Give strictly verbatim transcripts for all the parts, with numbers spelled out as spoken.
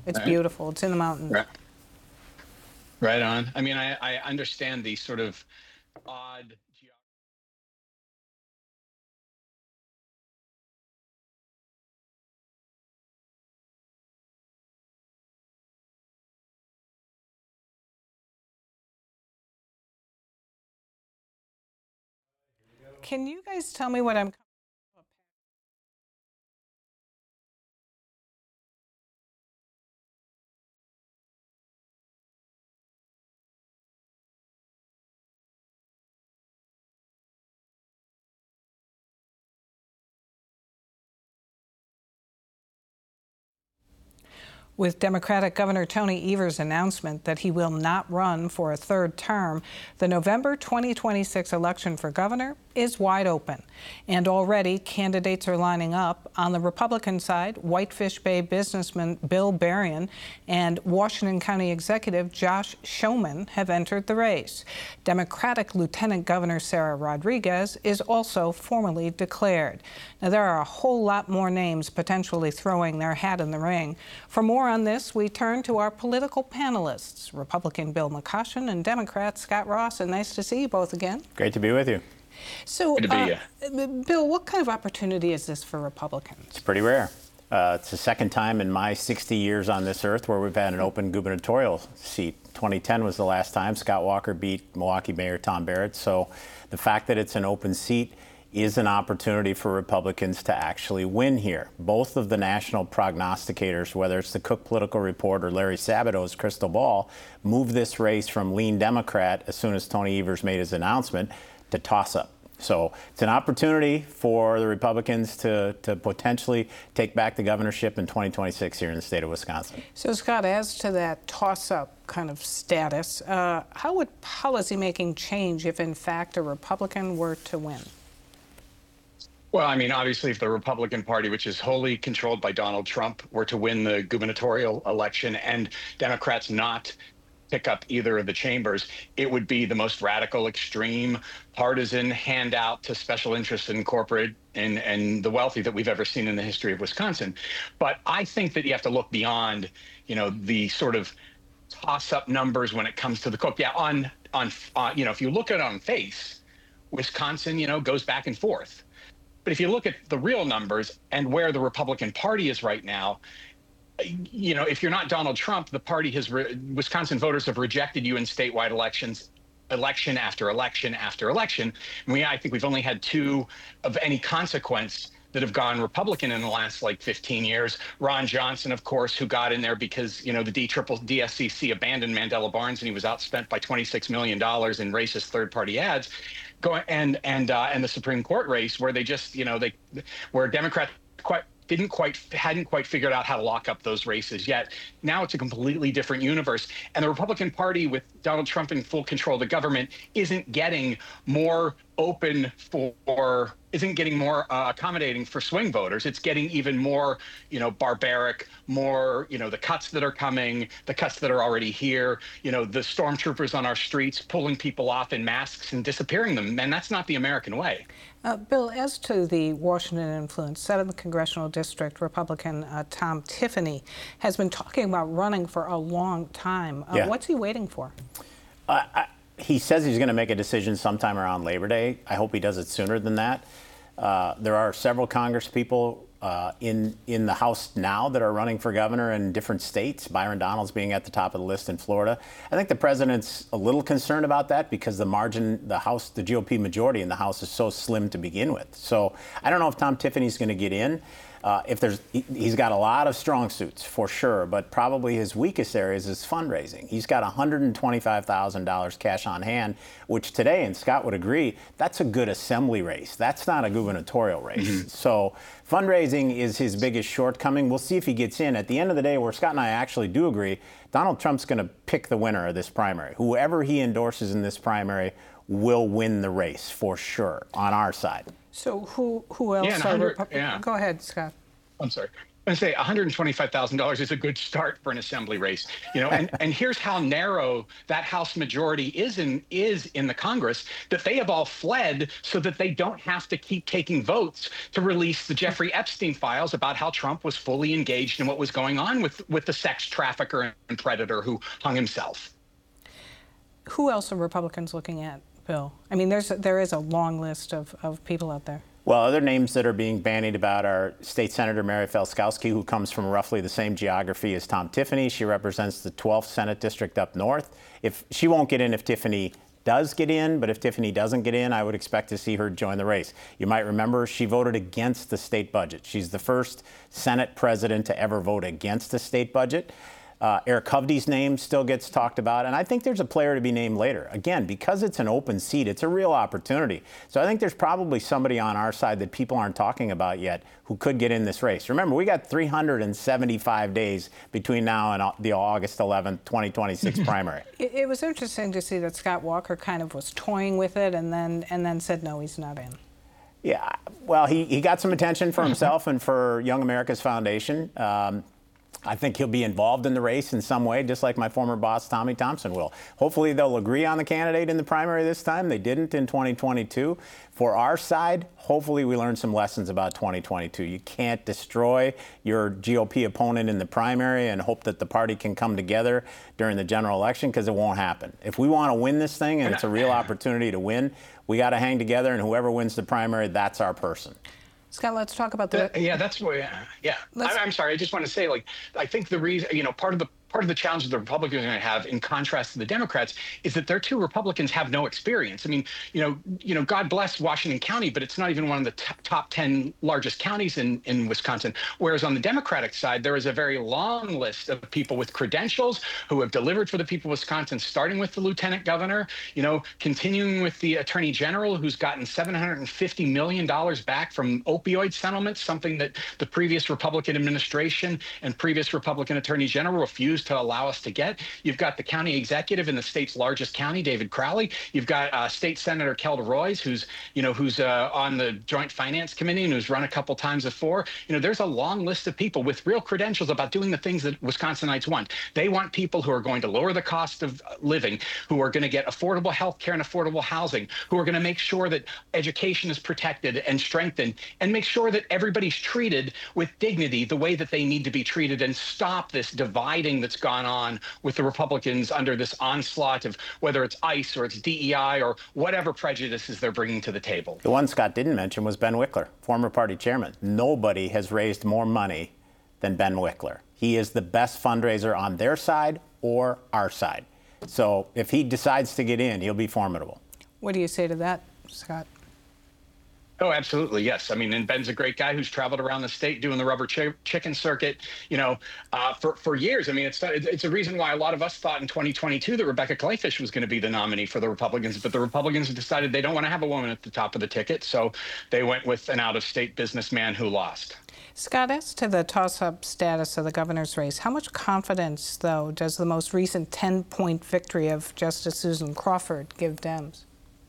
It's Right. beautiful. It's in the mountains. Right. Right on. I mean, I, I understand the sort of odd geography. Can you guys tell me what I'm With Democratic Governor Tony Evers' announcement that he will not run for a third term, the November twenty twenty-six election for governor is wide open. And already candidates are lining up. On the Republican side, Whitefish Bay businessman Bill Berrien and Washington County Executive Josh Schoemann have entered the race. Democratic Lieutenant Governor Sarah Rodriguez is also formally declared. Now, there are a whole lot more names potentially throwing their hat in the ring. For more on this, we turn to our political panelists, Republican Bill McCoshen and Democrat Scott Ross. And nice to see you both again. Great to be with you. So, Good to be uh, here. Bill, what kind of opportunity is this for Republicans? It's pretty rare. Uh, it's the second time in my sixty years on this earth where we've had an open gubernatorial seat. twenty ten was the last time Scott Walker beat Milwaukee Mayor Tom Barrett. So the fact that it's an open seat is an opportunity for Republicans to actually win here. Both of the national prognosticators, whether it's the Cook Political Report or Larry Sabato's crystal ball, move this race from lean Democrat as soon as Tony Evers made his announcement to toss up. So it's an opportunity for the Republicans to, to potentially take back the governorship in twenty twenty-six here in the state of Wisconsin. So, Scott, as to that toss-up kind of status, uh, how would policymaking change if, in fact, a Republican were to win? Well, I mean, obviously, if the Republican Party, which is wholly controlled by Donald Trump, were to win the gubernatorial election and Democrats not pick up either of the chambers, it would be the most radical, extreme, partisan handout to special interests and corporate and, and the wealthy that we've ever seen in the history of Wisconsin. But I think that you have to look beyond, you know, the sort of toss-up numbers when it comes to the Cook. Yeah, on, on uh, you know, if you look at it on face, Wisconsin, you know, goes back and forth. But if you look at the real numbers and where the Republican Party is right now, you know, if you're not Donald Trump, the party has, re- Wisconsin voters have rejected you in statewide elections, election after election after election. And we, I think we've only had two of any consequence that have gone Republican in the last like fifteen years. Ron Johnson, of course, who got in there because, you know, the D triple D S C C abandoned Mandela Barnes and he was outspent by twenty-six million dollars in racist third party ads. Going and and uh, and the Supreme Court race where they just, you know, they where Democrats quite didn't quite hadn't quite figured out how to lock up those races yet. Now it's a completely different universe. And the Republican Party, with Donald Trump in full control of the government, isn't getting more open for, isn't getting more uh, accommodating for swing voters. It's getting even more, you know, barbaric, more, you know, the cuts that are coming, the cuts that are already here, you know, the stormtroopers on our streets pulling people off in masks and disappearing them. And that's not the American way. Uh, Bill, as to the Washington influence, seventh Congressional District Republican uh, Tom Tiffany has been talking about running for a long time. Uh, Yeah. What's he waiting for? Uh, I, he says he's going to make a decision sometime around Labor Day. I hope he does it sooner than that. Uh, there are several Congress people uh, in in the House now that are running for governor in different states. Byron Donalds being at the top of the list in Florida. I think the president's a little concerned about that because the margin, the House, the G O P majority in the House is so slim to begin with. So I don't know if Tom Tiffany's going to get in. Uh, if there's, he, he's got a lot of strong suits for sure, but probably his weakest areas is fundraising. He's got one hundred twenty-five thousand dollars cash on hand, which today, and Scott would agree, that's a good assembly race. That's not a gubernatorial race. Mm-hmm. So fundraising is his biggest shortcoming. We'll see if he gets in. At the end of the day, where Scott and I actually do agree, Donald Trump's going to pick the winner of this primary. Whoever he endorses in this primary will win the race for sure on our side. So who who else? Yeah, are one hundred Repu- yeah. Go ahead, Scott. I'm sorry. I say one hundred twenty-five thousand dollars is a good start for an assembly race, you know, and, and here's how narrow that House majority is in is in the Congress, that they have all fled so that they don't have to keep taking votes to release the Jeffrey Epstein files about how Trump was fully engaged in what was going on with, with the sex trafficker and predator who hung himself. Who else are Republicans looking at, Bill? I mean, there's there is a long list of, of people out there. Well, other names that are being bandied about are State Senator Mary Felskowski, who comes from roughly the same geography as Tom Tiffany. She represents the twelfth Senate District up north. If she won't get in if Tiffany does get in, but if Tiffany doesn't get in, I would expect to see her join the race. You might remember she voted against the state budget. She's the first Senate president to ever vote against the state budget. Uh, Eric Hovde's name still gets talked about, and I think there's a player to be named later. Again, because it's an open seat, it's a real opportunity. So I think there's probably somebody on our side that people aren't talking about yet who could get in this race. Remember, we got three hundred seventy-five days between now and the August eleventh, twenty twenty-six primary. It, it was interesting to see that Scott Walker kind of was toying with it and then and then said, no, he's not in. Yeah, well, he, he got some attention for himself and for Young America's Foundation. Um, I think he'll be involved in the race in some way, just like my former boss, Tommy Thompson, will. Hopefully they'll agree on the candidate in the primary this time. They didn't in twenty twenty-two. For our side, hopefully we learn some lessons about twenty twenty-two. You can't destroy your G O P opponent in the primary and hope that the party can come together during the general election, because it won't happen. If we want to win this thing, and it's a real opportunity to win, we got to hang together, and whoever wins the primary, that's our person. Scott, let's talk about the. Uh, yeah, that's what. Yeah, yeah. I, I'm sorry. I just want to say, like, I think the reason, you know, part of the part of the challenge that the Republicans are going to have, in contrast to the Democrats, is that their two Republicans have no experience. I mean, you know, you know, God bless Washington County, but it's not even one of the t- top ten largest counties in, in Wisconsin. Whereas on the Democratic side, there is a very long list of people with credentials who have delivered for the people of Wisconsin, starting with the lieutenant governor, you know, continuing with the attorney general, who's gotten seven hundred fifty million dollars back from opioid settlements, something that the previous Republican administration and previous Republican attorney general refused to allow us to get. You've got the county executive in the state's largest county, David Crowley. You've got uh, State Senator Kelda Roys, who's, you know, who's uh, on the Joint Finance Committee and who's run a couple times before. You know, there's a long list of people with real credentials about doing the things that Wisconsinites want. They want people who are going to lower the cost of living, who are going to get affordable health care and affordable housing, who are going to make sure that education is protected and strengthened, and make sure that everybody's treated with dignity the way that they need to be treated, and stop this dividing that's gone on with the Republicans under this onslaught of whether it's ICE or it's D E I or whatever prejudices they're bringing to the table. The one Scott didn't mention was Ben Wickler, former party chairman. Nobody has raised more money than Ben Wickler. He is the best fundraiser on their side or our side. So if he decides to get in, he'll be formidable. What do you say to that, Scott? Oh, absolutely. Yes. I mean, and Ben's a great guy who's traveled around the state doing the rubber ch- chicken circuit, you know, uh, for, for years. I mean, it's it's a reason why a lot of us thought in twenty twenty-two that Rebecca Clayfish was going to be the nominee for the Republicans. But the Republicans have decided they don't want to have a woman at the top of the ticket. So they went with an out-of-state businessman who lost. Scott, as to the toss-up status of the governor's race, how much confidence, though, does the most recent ten-point victory of Justice Susan Crawford give Dems?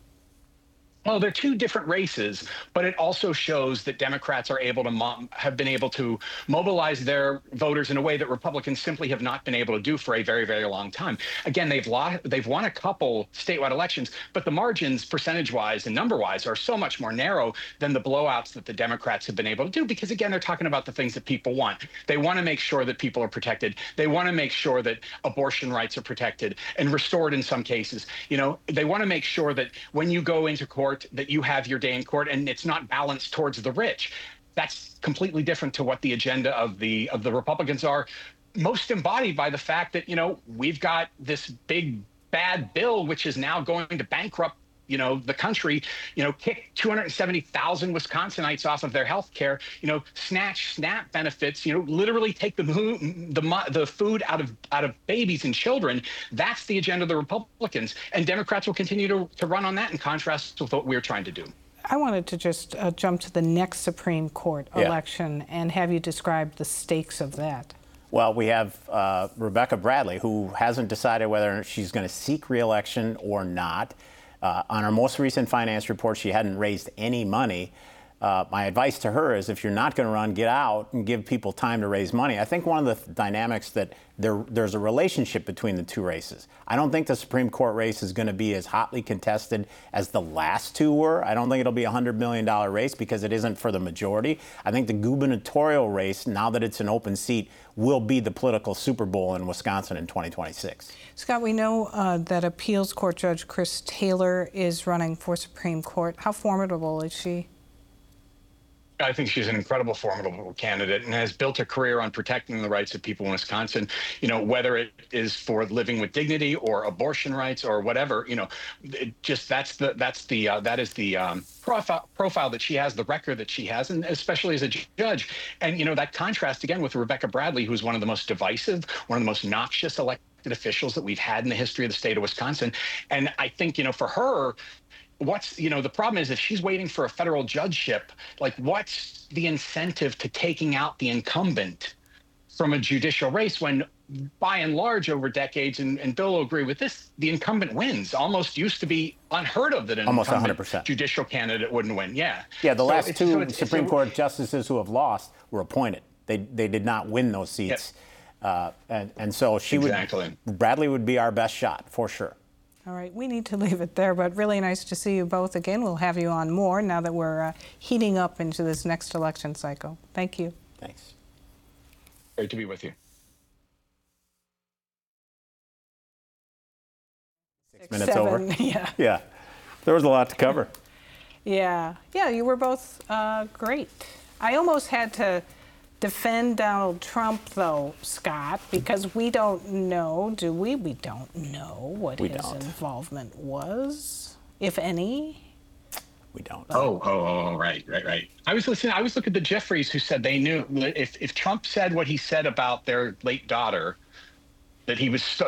Well, they're two different races, but it also shows that Democrats are able to mo- have been able to mobilize their voters in a way that Republicans simply have not been able to do for a very, very long time. Again, they've lost, they've won a couple statewide elections, but the margins, percentage-wise and number-wise, are so much more narrow than the blowouts that the Democrats have been able to do. Because again, they're talking about the things that people want. They want to make sure that people are protected. They want to make sure that abortion rights are protected and restored in some cases. You know, they want to make sure that when you go into court, that you have your day in court and it's not balanced towards the rich. That's completely different to what the agenda of the of the Republicans are, most embodied by the fact that, you know, we've got this big bad bill which is now going to bankrupt, you know, the country, you know, kick two hundred seventy thousand Wisconsinites off of their health care, you know, snatch SNAP benefits, you know, literally take the the the food out of out of babies and children. That's the agenda of the Republicans, and Democrats will continue to, to run on that, in contrast with what we're trying to do. I wanted to just uh, jump to the next Supreme Court yeah. election and have you describe the stakes of that. Well, we have uh, Rebecca Bradley, who hasn't decided whether she's going to seek re-election or not. Uh, on her most recent finance report, she hadn't raised any money. Uh, my advice to her is if you're not going to run, get out and give people time to raise money. I think one of the th- dynamics that there, there's a relationship between the two races. I don't think the Supreme Court race is going to be as hotly contested as the last two were. I don't think it'll be a one hundred million dollars race because it isn't for the majority. I think the gubernatorial race, now that it's an open seat, will be the political Super Bowl in Wisconsin in twenty twenty-six. Scott, we know uh, that appeals court judge Chris Taylor is running for Supreme Court. How formidable is she? I think she's an incredible, formidable candidate and has built a career on protecting the rights of people in Wisconsin, you know, whether it is for living with dignity or abortion rights or whatever, you know, it just that's the that's the uh, that is the um, profile profile that she has, the record that she has, and especially as a judge. And, you know, that contrast again with Rebecca Bradley, who's one of the most divisive, one of the most noxious elected officials that we've had in the history of the state of Wisconsin. And I think, you know, for her, what's, you know, the problem is if she's waiting for a federal judgeship, like what's the incentive to taking out the incumbent from a judicial race when by and large over decades, and, and Bill will agree with this, the incumbent wins. Almost used to be unheard of that an Almost incumbent one hundred percent judicial candidate wouldn't win. Yeah. Yeah, the So last it's- two so it's- Supreme so- Court justices who have lost were appointed. They they did not win those seats. Uh, and, and so she Exactly. would, Bradley would be our best shot for sure. All right, we need to leave it there, but really nice to see you both again. We'll have you on more now that we're uh, heating up into this next election cycle. Thank you. Thanks. Great to be with you. Six minutes Seven, over. yeah. Yeah. There was a lot to cover. Yeah, yeah, you were both uh, great. I almost had to defend Donald Trump, though, Scott, because we don't know, do we? We don't know what We his don't. involvement was, if any. We don't. Oh, oh, oh, right, right, right. I was listening. I was looking at the Jeffries who said they knew if if Trump said what he said about their late daughter, that he was so,